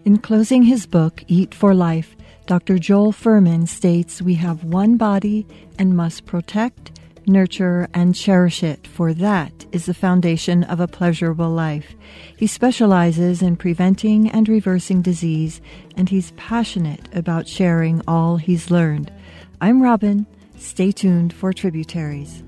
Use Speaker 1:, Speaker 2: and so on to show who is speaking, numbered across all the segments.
Speaker 1: In closing his book, Eat for Life, Dr. Joel Fuhrman states we have one body and must protect, nurture, and cherish it, for that is the foundation of a pleasurable life. He specializes in preventing and reversing disease, and he's passionate about sharing all he's learned. I'm Robin. Stay tuned for Tributaries.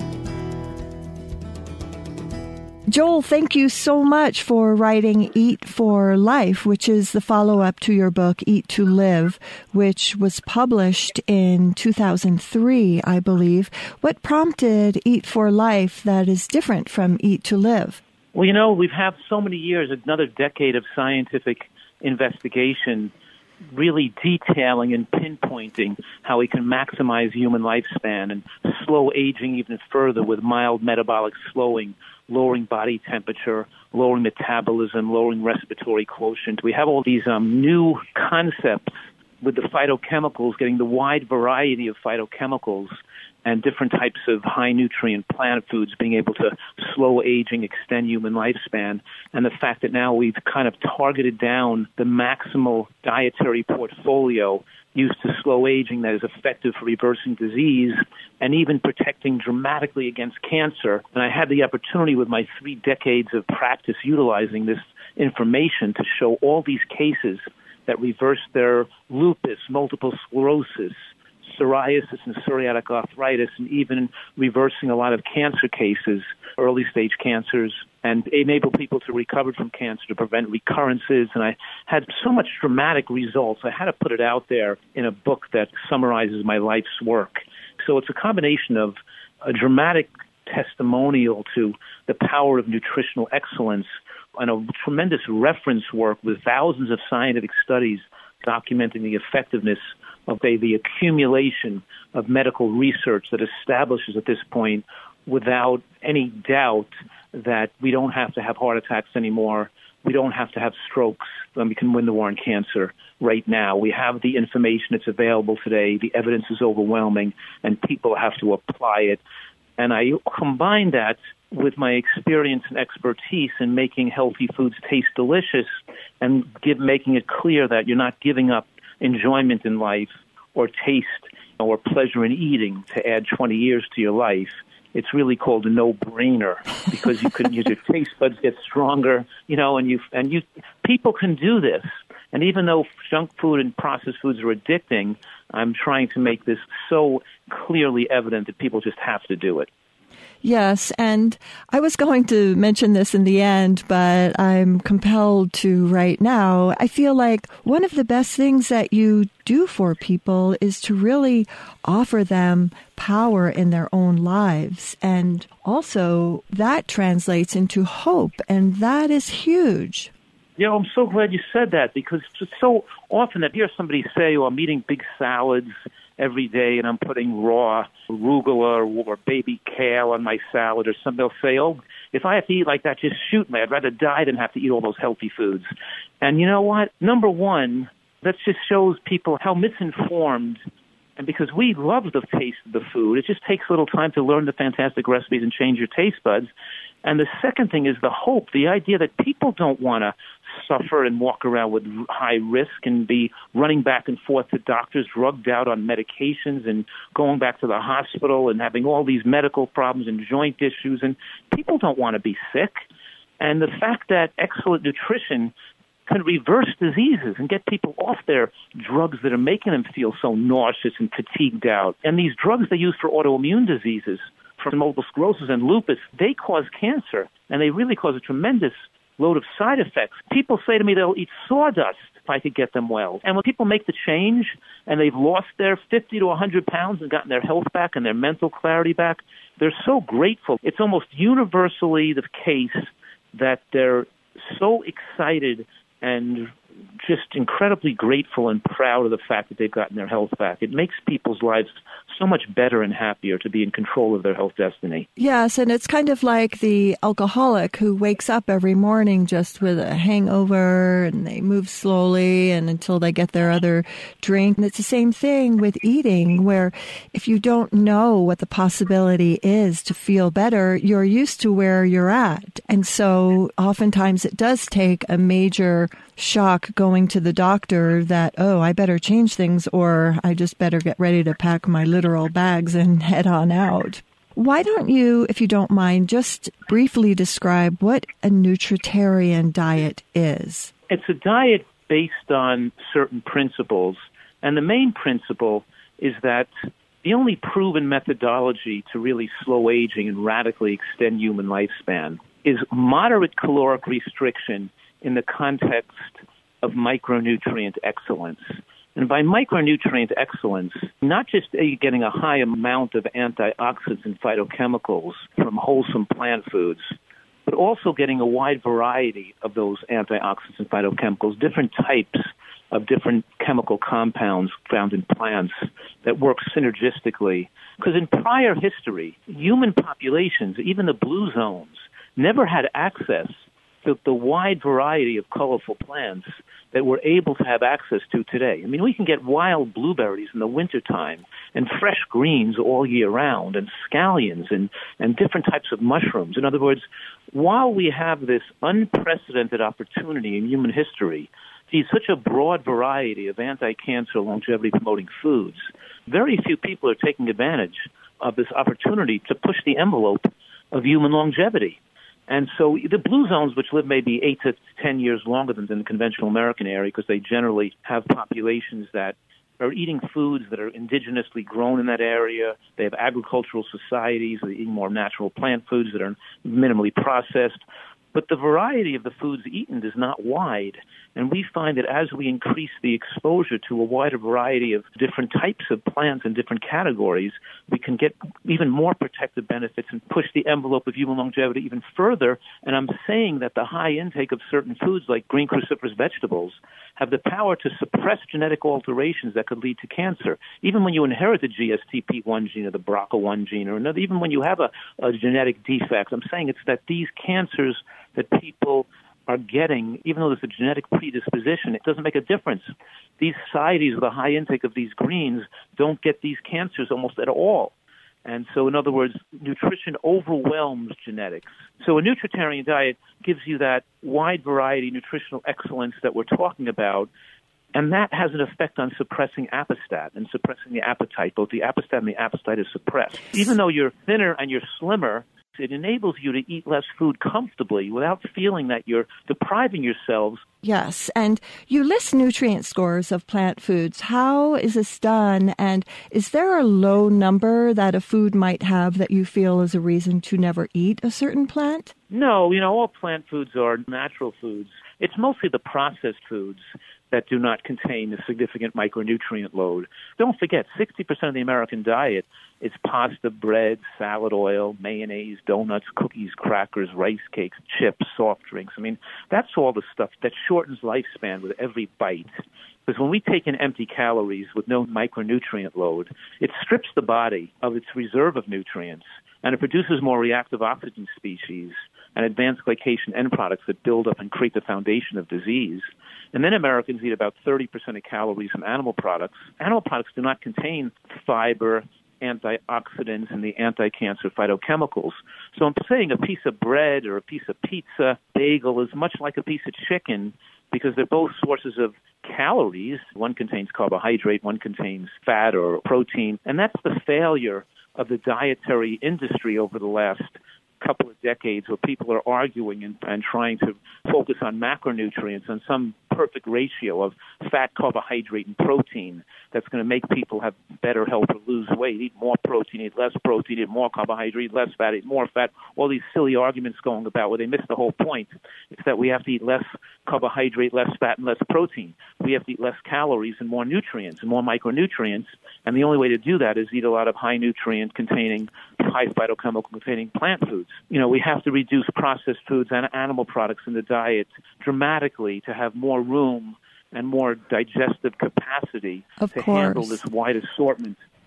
Speaker 1: Joel, thank you so much for writing Eat for Life, which is the follow-up to your book, Eat to Live, which was published in 2003, I believe. What prompted Eat for Life that is different from Eat to Live?
Speaker 2: Well, we've had so many years, another decade of scientific investigation really detailing and pinpointing how we can maximize human lifespan and slow aging even further with mild metabolic slowing, lowering body temperature, lowering metabolism, lowering respiratory quotient. We have all these new concepts with the phytochemicals, getting the wide variety of phytochemicals and different types of high-nutrient plant foods being able to slow aging, extend human lifespan, and the fact that now we've kind of targeted down the maximal dietary portfolio used to slow aging that is effective for reversing disease and even protecting dramatically against cancer. And I had the opportunity with my 3 decades of practice utilizing this information to show all these cases that reverse their lupus, multiple sclerosis, psoriasis and psoriatic arthritis, and even reversing a lot of cancer cases, early-stage cancers, and enable people to recover from cancer, to prevent recurrences. And I had so much dramatic results. I had to put it out there in a book that summarizes my life's work. So it's a combination of a dramatic testimonial to the power of nutritional excellence and a tremendous reference work with thousands of scientific studies documenting the effectiveness of the accumulation of medical research that establishes at this point without any doubt that we don't have to have heart attacks anymore. We don't have to have strokes, and we can win the war on cancer right now. We have the information that's available today. The evidence is overwhelming, and people have to apply it. And I combine that with my experience and expertise in making healthy foods taste delicious and making it clear that you're not giving up enjoyment in life or taste or pleasure in eating to add 20 years to your life. It's really called a no-brainer because you can use your taste buds get stronger, and people can do this. And even though junk food and processed foods are addicting, I'm trying to make this so clearly evident that people just have to do it.
Speaker 1: Yes, and I was going to mention this in the end, but I'm compelled to right now. I feel like one of the best things that you do for people is to really offer them power in their own lives. And also that translates into hope, and that is huge.
Speaker 2: I'm so glad you said that because it's so often that I hear somebody say, I'm eating big salads every day and I'm putting raw arugula or baby kale on my salad or something. They'll say, if I have to eat like that, just shoot me. I'd rather die than have to eat all those healthy foods. And you know what? Number one, that just shows people how misinformed, and because we love the taste of the food, it just takes a little time to learn the fantastic recipes and change your taste buds. And the second thing is the hope, the idea that people don't want to suffer and walk around with high risk and be running back and forth to doctors, drugged out on medications and going back to the hospital and having all these medical problems and joint issues. And people don't want to be sick. And the fact that excellent nutrition can reverse diseases and get people off their drugs that are making them feel so nauseous and fatigued out. And these drugs they use for autoimmune diseases, for multiple sclerosis and lupus, they cause cancer, and they really cause a tremendous load of side effects. People say to me they'll eat sawdust if I could get them well. And when people make the change and they've lost their 50 to 100 pounds and gotten their health back and their mental clarity back, they're so grateful. It's almost universally the case that they're so excited and just incredibly grateful and proud of the fact that they've gotten their health back. It makes people's lives so much better and happier to be in control of their health destiny.
Speaker 1: Yes, and it's kind of like the alcoholic who wakes up every morning just with a hangover and they move slowly and until they get their other drink. And it's the same thing with eating, where if you don't know what the possibility is to feel better, you're used to where you're at. And so oftentimes it does take a major shock going to the doctor that, oh, I better change things, or I just better get ready to pack my literal bags and head on out. Why don't you, if you don't mind, just briefly describe what a nutritarian diet is?
Speaker 2: It's a diet based on certain principles, and the main principle is that the only proven methodology to really slow aging and radically extend human lifespan is moderate caloric restriction in the context of micronutrient excellence. And by micronutrient excellence, not just getting a high amount of antioxidants and phytochemicals from wholesome plant foods, but also getting a wide variety of those antioxidants and phytochemicals, different types of different chemical compounds found in plants that work synergistically. Because in prior history, human populations, even the blue zones, never had access to the wide variety of colorful plants that we're able to have access to today. I mean, we can get wild blueberries in the wintertime and fresh greens all year round and scallions and different types of mushrooms. In other words, while we have this unprecedented opportunity in human history to eat such a broad variety of anti-cancer, longevity-promoting foods, very few people are taking advantage of this opportunity to push the envelope of human longevity. And so the blue zones, which live maybe 8 to 10 years longer than the conventional American area, because they generally have populations that are eating foods that are indigenously grown in that area. They have agricultural societies. They're eating more natural plant foods that are minimally processed. But the variety of the foods eaten is not wide. And we find that as we increase the exposure to a wider variety of different types of plants and different categories, we can get even more protective benefits and push the envelope of human longevity even further. And I'm saying that the high intake of certain foods like green cruciferous vegetables have the power to suppress genetic alterations that could lead to cancer. Even when you inherit the GSTP1 gene or the BRCA1 gene or another, even when you have a genetic defect, I'm saying it's that these cancers that people are getting, even though there's a genetic predisposition, it doesn't make a difference. These societies with a high intake of these greens don't get these cancers almost at all. And so, in other words, nutrition overwhelms genetics. So a nutritarian diet gives you that wide variety, nutritional excellence that we're talking about, and that has an effect on suppressing apostat and suppressing the appetite. Both the apostat and the appetite is suppressed. Even though you're thinner and you're slimmer, it enables you to eat less food comfortably without feeling that you're depriving yourselves.
Speaker 1: Yes, and you list nutrient scores of plant foods. How is this done, and is there a low number that a food might have that you feel is a reason to never eat a certain plant?
Speaker 2: No, all plant foods are natural foods. It's mostly the processed foods that do not contain a significant micronutrient load. Don't forget, 60% of the American diet is pasta, bread, salad oil, mayonnaise, donuts, cookies, crackers, rice cakes, chips, soft drinks. I mean, that's all the stuff that shortens lifespan with every bite. Because when we take in empty calories with no micronutrient load, it strips the body of its reserve of nutrients, and it produces more reactive oxygen species and advanced glycation end products that build up and create the foundation of disease. And then Americans eat about 30% of calories from animal products. Animal products do not contain fiber, antioxidants, and the anti-cancer phytochemicals. So I'm saying a piece of bread or a piece of pizza, bagel is much like a piece of chicken because they're both sources of calories. One contains carbohydrate, one contains fat or protein. And that's the failure of the dietary industry over the last couple of decades, where people are arguing and trying to focus on macronutrients and some perfect ratio of fat, carbohydrate, and protein that's going to make people have better health or lose weight. Eat more protein, eat less protein, eat more carbohydrate, less fat, eat more fat. All these silly arguments going about where they miss the whole point. It's that we have to eat less carbohydrate, less fat, and less protein. We have to eat less calories and more nutrients and more micronutrients. And the only way to do that is eat a lot of high nutrient containing, high phytochemical containing plant foods. We have to reduce processed foods and animal products in the diet dramatically to have more room and more digestive capacity to handle this wide assortment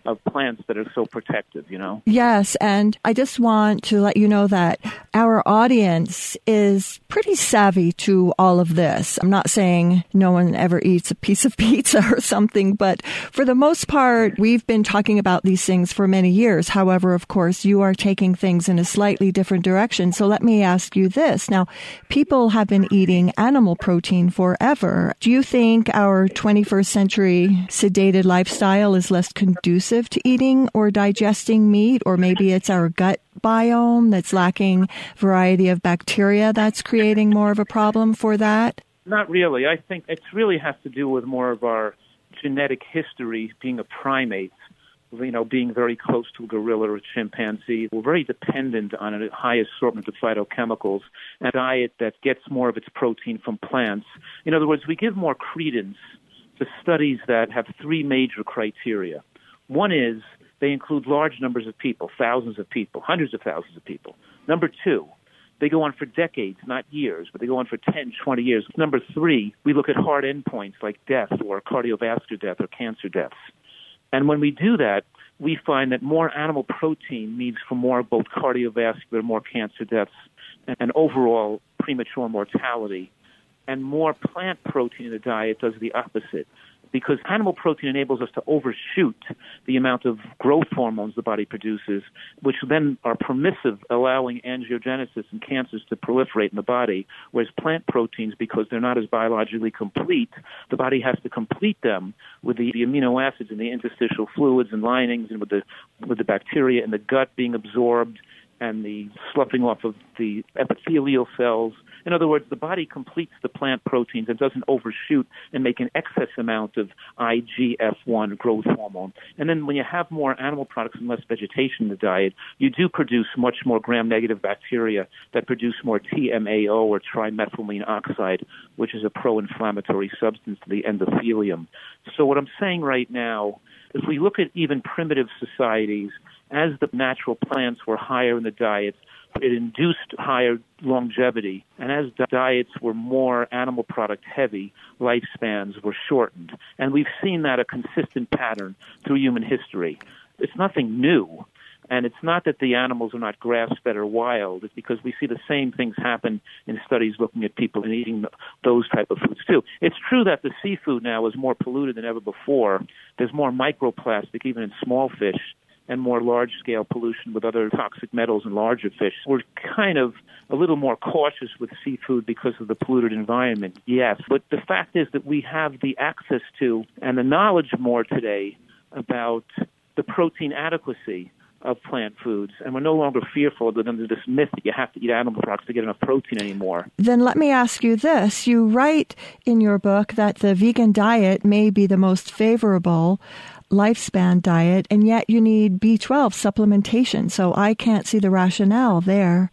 Speaker 2: of plants that are so protective, you know?
Speaker 1: Yes, and I just want to let you know that our audience is pretty savvy to all of this. I'm not saying no one ever eats a piece of pizza or something, but for the most part, we've been talking about these things for many years. However, of course, you are taking things in a slightly different direction. So let me ask you this. Now, people have been eating animal protein forever. Do you think our 21st century sedated lifestyle is less conducive to eating or digesting meat, or maybe it's our gut biome that's lacking variety of bacteria that's creating more of a problem for that?
Speaker 2: Not really. I think it really has to do with more of our genetic history, being a primate, you know, being very close to a gorilla or a chimpanzee. We're very dependent on a high assortment of phytochemicals, and a diet that gets more of its protein from plants. In other words, we give more credence to studies that have three major criteria. One is they include large numbers of people, thousands of people, hundreds of thousands of people. Number two, they go on for decades, not years, but they go on for 10, 20 years. Number three, we look at hard endpoints like death or cardiovascular death or cancer deaths. And when we do that, we find that more animal protein means for more both cardiovascular, more cancer deaths, and overall premature mortality. And more plant protein in the diet does the opposite, because animal protein enables us to overshoot the amount of growth hormones the body produces, which then are permissive, allowing angiogenesis and cancers to proliferate in the body, whereas plant proteins, because they're not as biologically complete, the body has to complete them with the amino acids in the interstitial fluids and linings and with the bacteria in the gut being absorbed and the sloughing off of the epithelial cells. In other words, the body completes the plant proteins and doesn't overshoot and make an excess amount of IGF-1 growth hormone. And then when you have more animal products and less vegetation in the diet, you do produce much more gram-negative bacteria that produce more TMAO, or trimethylene oxide, which is a pro-inflammatory substance to the endothelium. So what I'm saying right now, if we look at even primitive societies, as the natural plants were higher in the diets, it induced higher longevity. And as diets were more animal product heavy, lifespans were shortened. And we've seen that a consistent pattern through human history. It's nothing new. And it's not that the animals are not grass-fed or wild. It's because we see the same things happen in studies looking at people and eating those type of foods, too. It's true that the seafood now is more polluted than ever before. There's more microplastic, even in small fish, and more large-scale pollution with other toxic metals in larger fish. We're kind of a little more cautious with seafood because of the polluted environment, yes. But the fact is that we have the access to and the knowledge more today about the protein adequacy of plant foods, and we're no longer fearful of under this myth that you have to eat animal products to get enough protein anymore.
Speaker 1: Then let me ask you this. You write in your book that the vegan diet may be the most favorable lifespan diet, and yet you need B12 supplementation, so I can't see the rationale there.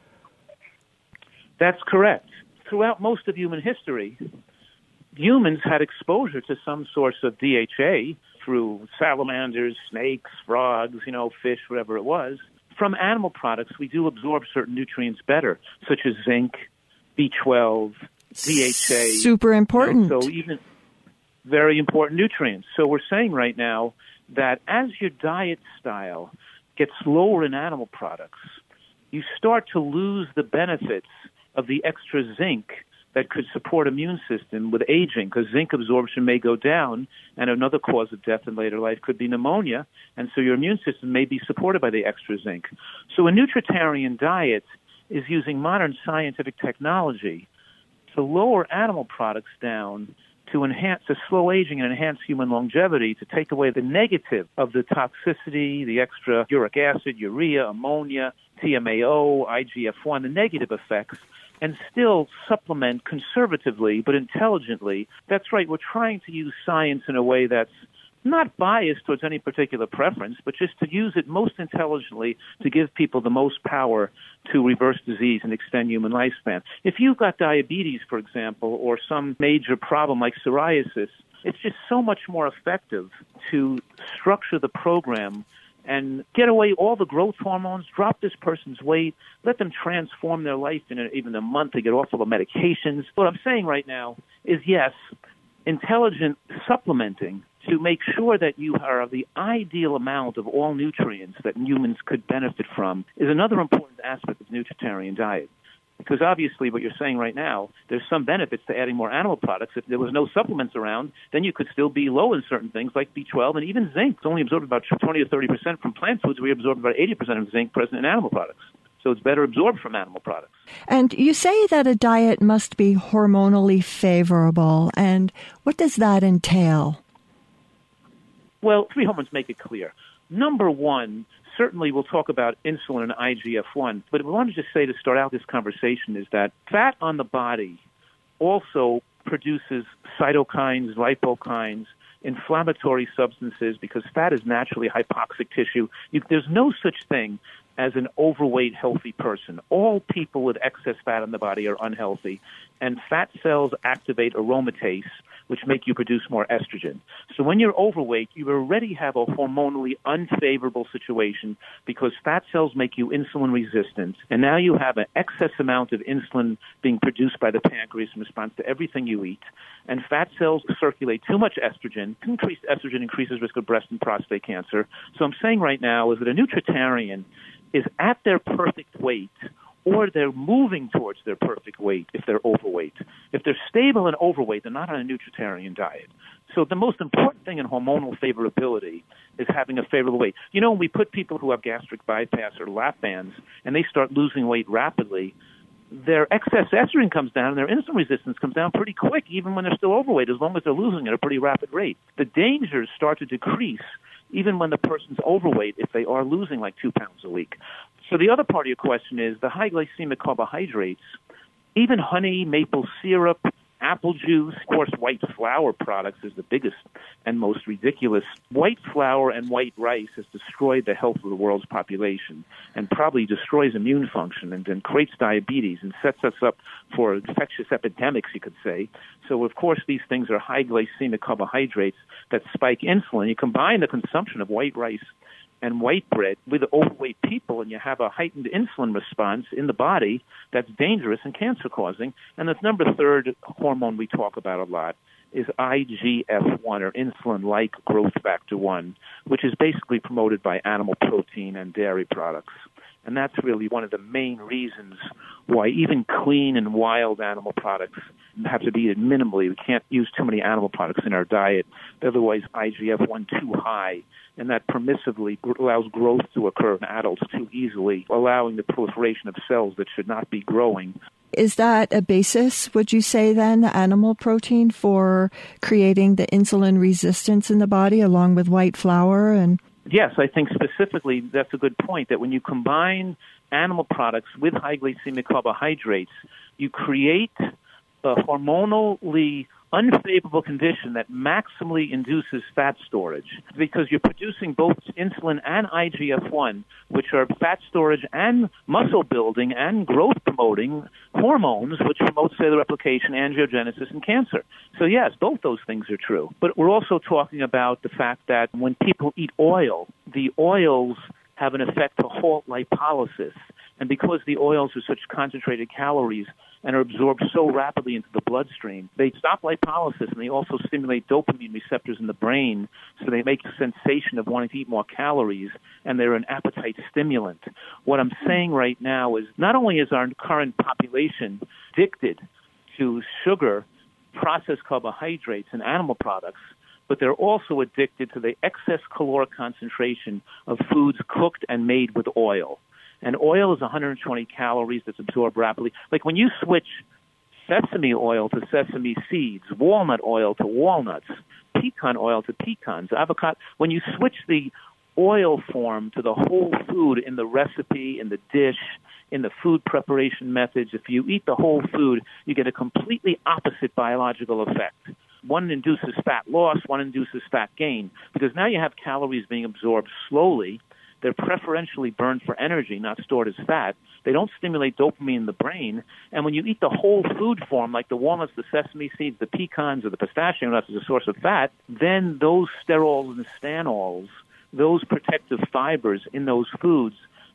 Speaker 2: That's correct. Throughout most of human history, humans had exposure to some source of DHA through salamanders, snakes, frogs, fish, whatever it was. From animal products, we do absorb certain nutrients better, such as zinc, B12, DHA.
Speaker 1: Super important.
Speaker 2: So even very important nutrients. So we're saying right now that as your diet style gets lower in animal products, you start to lose the benefits of the extra zinc that could support immune system with aging, because zinc absorption may go down, and another cause of death in later life could be pneumonia, and so your immune system may be supported by the extra zinc. So a nutritarian diet is using modern scientific technology to lower animal products down to enhance the slow aging and enhance human longevity, to take away the negative of the toxicity, the extra uric acid, urea, ammonia, TMAO, IGF-1, the negative effects, and still supplement conservatively but intelligently. That's right, we're trying to use science in a way that's not biased towards any particular preference, but just to use it most intelligently to give people the most power to reverse disease and extend human lifespan. If you've got diabetes, for example, or some major problem like psoriasis, it's just so much more effective to structure the program and get away all the growth hormones, drop this person's weight, let them transform their life in even a month to get off all the medications. What I'm saying right now is, yes, intelligent supplementing to make sure that you have the ideal amount of all nutrients that humans could benefit from is another important aspect of the nutritarian diet. Because obviously what you're saying right now, there's some benefits to adding more animal products. If there was no supplements around, then you could still be low in certain things like B12 and even zinc. It's only absorbed about 20 to 30% from plant foods. We absorb about 80% of zinc present in animal products. So it's better absorbed from animal products.
Speaker 1: And you say that a diet must be hormonally favorable. And what does that entail?
Speaker 2: Well, 3 hormones make it clear. Number one, certainly we'll talk about insulin and IGF-1, but what I wanted to just say to start out this conversation is that fat on the body also produces cytokines, lipokines, inflammatory substances, because fat is naturally hypoxic tissue. There's no such thing as an overweight, healthy person. All people with excess fat on the body are unhealthy, and fat cells activate aromatase, which make you produce more estrogen. So when you're overweight, you already have a hormonally unfavorable situation because fat cells make you insulin resistant, and now you have an excess amount of insulin being produced by the pancreas in response to everything you eat, and fat cells circulate too much estrogen. Increased estrogen increases risk of breast and prostate cancer. So I'm saying right now is that a nutritarian is at their perfect weight, or they're moving towards their perfect weight if they're overweight. If they're stable and overweight, they're not on a nutritarian diet. So the most important thing in hormonal favorability is having a favorable weight. You know, when we put people who have gastric bypass or lap bands and they start losing weight rapidly, their excess estrogen comes down and their insulin resistance comes down pretty quick, even when they're still overweight, as long as they're losing at a pretty rapid rate. The dangers start to decrease even when the person's overweight if they are losing like 2 pounds a week. So the other part of your question is the high glycemic carbohydrates, even honey, maple syrup, apple juice, of course, white flour products is the biggest and most ridiculous. White flour and white rice has destroyed the health of the world's population and probably destroys immune function and then creates diabetes and sets us up for infectious epidemics, you could say. So, of course, these things are high glycemic carbohydrates that spike insulin. You combine the consumption of white rice and white bread with overweight people, and you have a heightened insulin response in the body that's dangerous and cancer-causing. And the third hormone we talk about a lot is IGF-1, or insulin-like growth factor 1, which is basically promoted by animal protein and dairy products. And that's really one of the main reasons why even clean and wild animal products have to be eaten minimally. We can't use too many animal products in our diet. Otherwise, IGF-1 too high, and that permissively allows growth to occur in adults too easily, allowing the proliferation of cells that should not be growing.
Speaker 1: Is that a basis, would you say then, the animal protein for creating the insulin resistance in the body along with white flour? And
Speaker 2: yes, I think specifically that's a good point, that when you combine animal products with high glycemic carbohydrates, you create a hormonally unfavorable condition that maximally induces fat storage, because you're producing both insulin and IGF-1, which are fat storage and muscle building and growth promoting hormones, which promote cellular replication, angiogenesis, and cancer. So yes, both those things are true. But we're also talking about the fact that when people eat oil, the oils have an effect to halt lipolysis. And because the oils are such concentrated calories and are absorbed so rapidly into the bloodstream, they stop lipolysis, and they also stimulate dopamine receptors in the brain, so they make a sensation of wanting to eat more calories, and they're an appetite stimulant. What I'm saying right now is not only is our current population addicted to sugar, processed carbohydrates, and animal products, but they're also addicted to the excess caloric concentration of foods cooked and made with oil. And oil is 120 calories that's absorbed rapidly. Like when you switch sesame oil to sesame seeds, walnut oil to walnuts, pecan oil to pecans, avocado, when you switch the oil form to the whole food in the recipe, in the dish, in the food preparation methods, if you eat the whole food, you get a completely opposite biological effect. One induces fat loss, one induces fat gain, because now you have calories being absorbed slowly. They're preferentially burned for energy, not stored as fat. They don't stimulate dopamine in the brain. And when you eat the whole food form, like the walnuts, the sesame seeds, the pecans, or the pistachio nuts as a source of fat, then those sterols and stanols, those protective fibers in those foods,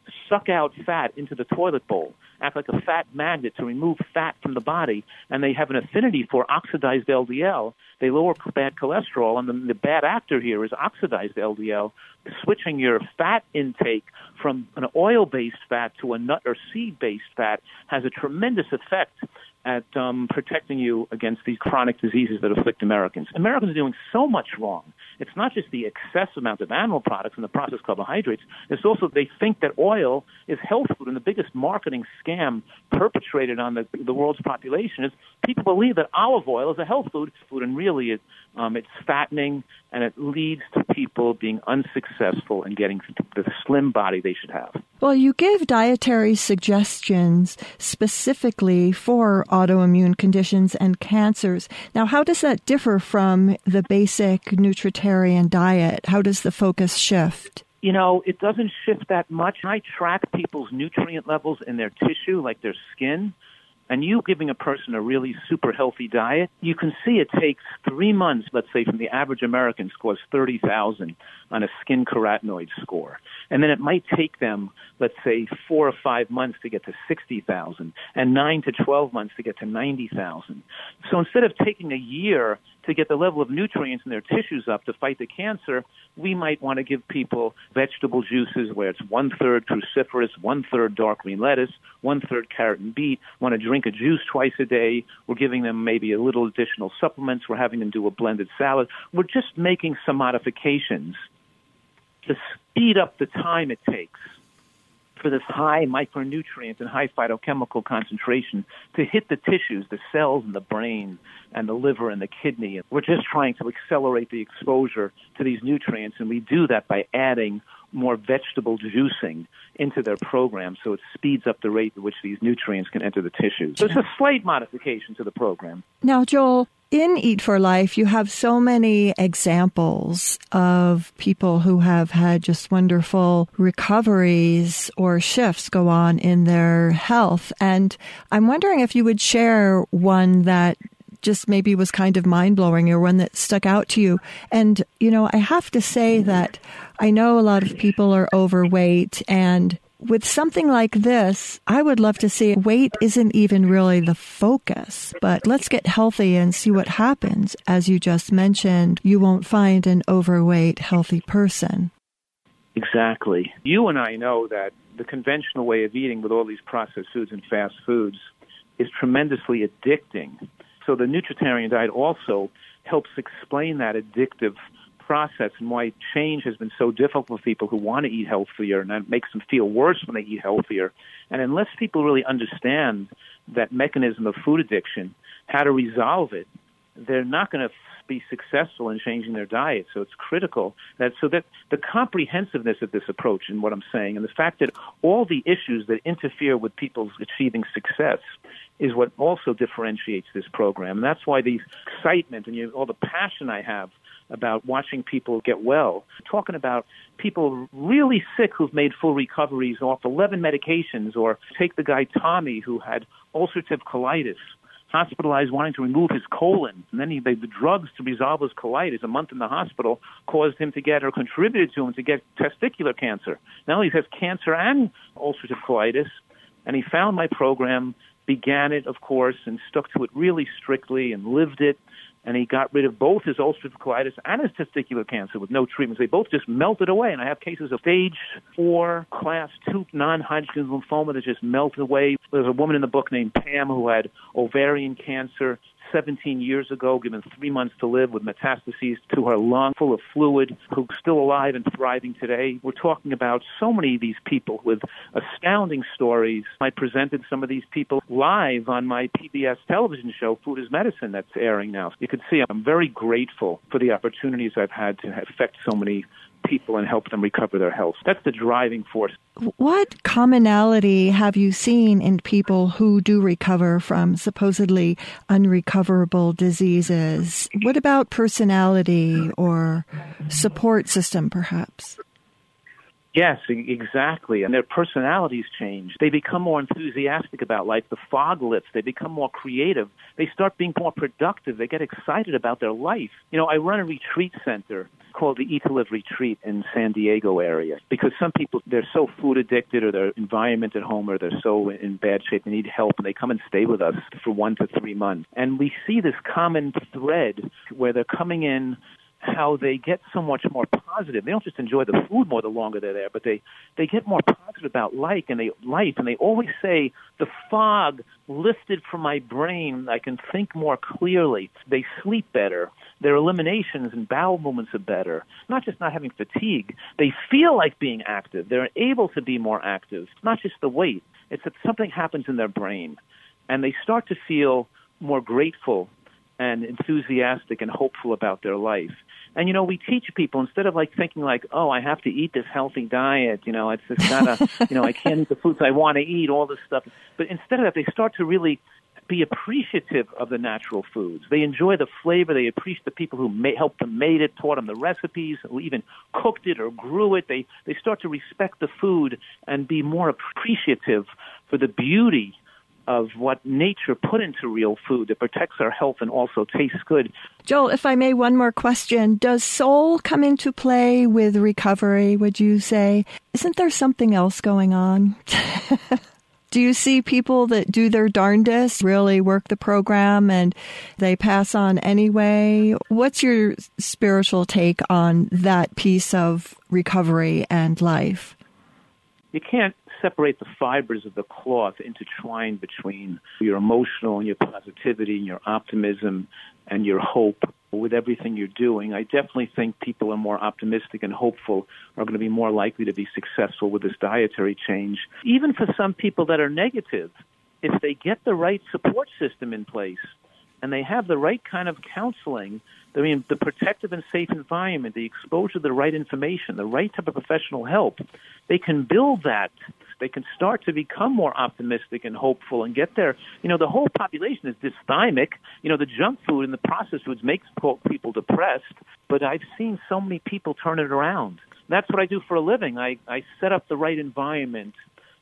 Speaker 2: suck out fat into the toilet bowl, act like a fat magnet to remove fat from the body, and they have an affinity for oxidized LDL. They lower bad cholesterol, and the bad actor here is oxidized LDL. Switching your fat intake from an oil-based fat to a nut or seed-based fat has a tremendous effect at protecting you against these chronic diseases that afflict Americans. Americans are doing so much wrong. It's not just the excessive amount of animal products and the processed carbohydrates. It's also they think that oil is health food, and the biggest marketing scam perpetrated on the world's population is people believe that olive oil is a health food, and really it's fattening, and it leads to people being unsuccessful in getting the slim body they should have.
Speaker 1: Well, you give dietary suggestions specifically for autoimmune conditions and cancers. Now, how does that differ from the basic nutritarian diet? How does the focus shift?
Speaker 2: You know, it doesn't shift that much. I track people's nutrient levels in their tissue, like their skin. And you giving a person a really super healthy diet, you can see it takes 3 months, let's say, from the average American scores 30,000 on a skin carotenoid score. And then it might take them, let's say, 4 or 5 months to get to 60,000 and 9 to 12 months to get to 90,000. So instead of taking a year to get the level of nutrients in their tissues up to fight the cancer, we might want to give people vegetable juices where it's 1/3 cruciferous, 1/3 dark green lettuce, 1/3 carrot and beet, want to drink a juice twice a day. We're giving them maybe a little additional supplements. We're having them do a blended salad. We're just making some modifications to speed up the time it takes for this high micronutrient and high phytochemical concentration to hit the tissues, the cells in the brain and the liver and the kidney. We're just trying to accelerate the exposure to these nutrients, and we do that by adding more vegetable juicing into their program so it speeds up the rate at which these nutrients can enter the tissues. So it's a slight modification to the program.
Speaker 1: Now, Joel, in Eat for Life, you have so many examples of people who have had just wonderful recoveries or shifts go on in their health. And I'm wondering if you would share one that just maybe was kind of mind-blowing or one that stuck out to you. And, you know, I have to say that I know a lot of people are overweight, and with something like this, I would love to see weight isn't even really the focus, but let's get healthy and see what happens. As you just mentioned, you won't find an overweight, healthy person.
Speaker 2: Exactly. You and I know that the conventional way of eating with all these processed foods and fast foods is tremendously addicting. So the nutritarian diet also helps explain that addictive process and why change has been so difficult for people who want to eat healthier, and that makes them feel worse when they eat healthier. And unless people really understand that mechanism of food addiction, how to resolve it, they're not going to be successful in changing their diet. So it's critical that the comprehensiveness of this approach and what I'm saying, and the fact that all the issues that interfere with people's achieving success is what also differentiates this program. And that's why the excitement and all the passion I have about watching people get well, talking about people really sick who've made full recoveries off 11 medications, or take the guy Tommy who had ulcerative colitis, hospitalized wanting to remove his colon, and then the drugs to resolve his colitis, a month in the hospital, caused him to get, or contributed to him to get, testicular cancer. Now he has cancer and ulcerative colitis, and he found my program, began it, of course, and stuck to it really strictly and lived it. And he got rid of both his ulcerative colitis and his testicular cancer with no treatments. They both just melted away. And I have cases of stage 4, class 2 non-Hodgkin's lymphoma that just melted away. There's a woman in the book named Pam who had ovarian cancer 17 years ago, given 3 months to live with metastases to her lung, full of fluid, who's still alive and thriving today. We're talking about so many of these people with astounding stories. I presented some of these people live on my PBS television show, Food is Medicine, that's airing now. You can see I'm very grateful for the opportunities I've had to affect so many people and help them recover their health. That's the driving force.
Speaker 1: What commonality have you seen in people who do recover from supposedly unrecoverable diseases? What about personality or support system, perhaps?
Speaker 2: Yes, exactly. And their personalities change. They become more enthusiastic about life. The fog lifts. They become more creative. They start being more productive. They get excited about their life. I run a retreat center called the Eat to Live Retreat in San Diego area because some people, they're so food addicted or their environment at home or they're so in bad shape, they need help, and they come and stay with us for 1 to 3 months. And we see this common thread where they're coming in, how they get so much more positive. They don't just enjoy the food more the longer they're there, but they get more positive about life, and they always say, the fog lifted from my brain. I can think more clearly. They sleep better. Their eliminations and bowel movements are better. Not just not having fatigue. They feel like being active. They're able to be more active. Not just the weight. It's that something happens in their brain, and they start to feel more grateful and enthusiastic and hopeful about their life. And, we teach people, instead of thinking I have to eat this healthy diet, it's just not I can't eat the foods I want to eat, all this stuff. But instead of that, they start to really be appreciative of the natural foods. They enjoy the flavor. They appreciate the people who helped them made it, taught them the recipes, who even cooked it or grew it. They start to respect the food and be more appreciative for the beauty of what nature put into real food that protects our health and also tastes good.
Speaker 1: Joel, if I may, one more question. Does soul come into play with recovery, would you say? Isn't there something else going on? Do you see people that do their darndest, really work the program, and they pass on anyway? What's your spiritual take on that piece of recovery and life?
Speaker 2: You can't separate the fibers of the cloth intertwined between your emotional and your positivity and your optimism and your hope with everything you're doing. I definitely think people are more optimistic and hopeful are going to be more likely to be successful with this dietary change. Even for some people that are negative, if they get the right support system in place and they have the right kind of counseling, the protective and safe environment, the exposure to the right information, the right type of professional help, they can build that. They can start to become more optimistic and hopeful and get there. The whole population is dysthymic. The junk food and the processed foods makes people depressed, but I've seen so many people turn it around. That's what I do for a living. I set up the right environment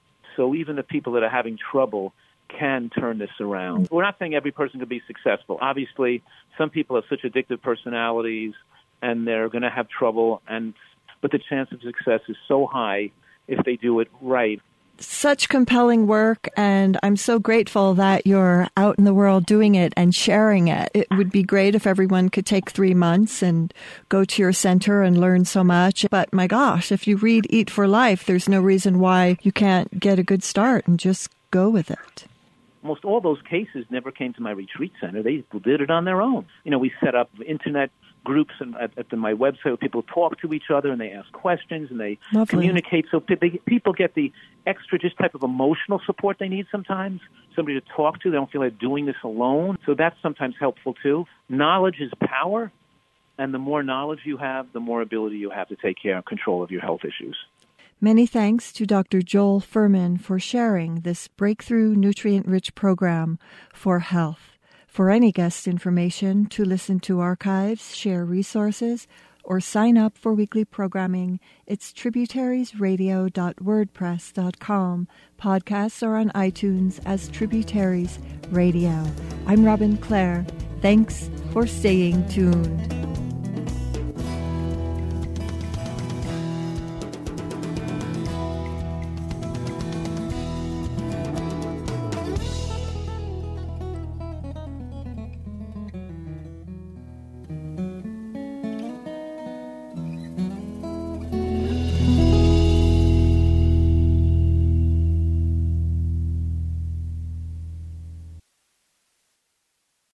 Speaker 2: so even the people that are having trouble can turn this around. We're not saying every person can be successful. Obviously, some people have such addictive personalities and they're going to have trouble, but the chance of success is so high if they do it right.
Speaker 1: Such compelling work, and I'm so grateful that you're out in the world doing it and sharing it. It would be great if everyone could take 3 months and go to your center and learn so much. But my gosh, if you read Eat for Life, there's no reason why you can't get a good start and just go with it.
Speaker 2: Almost all those cases never came to my retreat center. They did it on their own. We set up internet groups at my website where people talk to each other and they ask questions and they communicate. So people get the extra just type of emotional support they need sometimes, somebody to talk to. They don't feel like doing this alone. So that's sometimes helpful too. Knowledge is power, and the more knowledge you have, the more ability you have to take care and control of your health issues.
Speaker 1: Many thanks to Dr. Joel Fuhrman for sharing this breakthrough nutrient-rich program for health. For any guest information, to listen to archives, share resources, or sign up for weekly programming, it's tributariesradio.wordpress.com. Podcasts are on iTunes as Tributaries Radio. I'm Robin Clare. Thanks for staying tuned.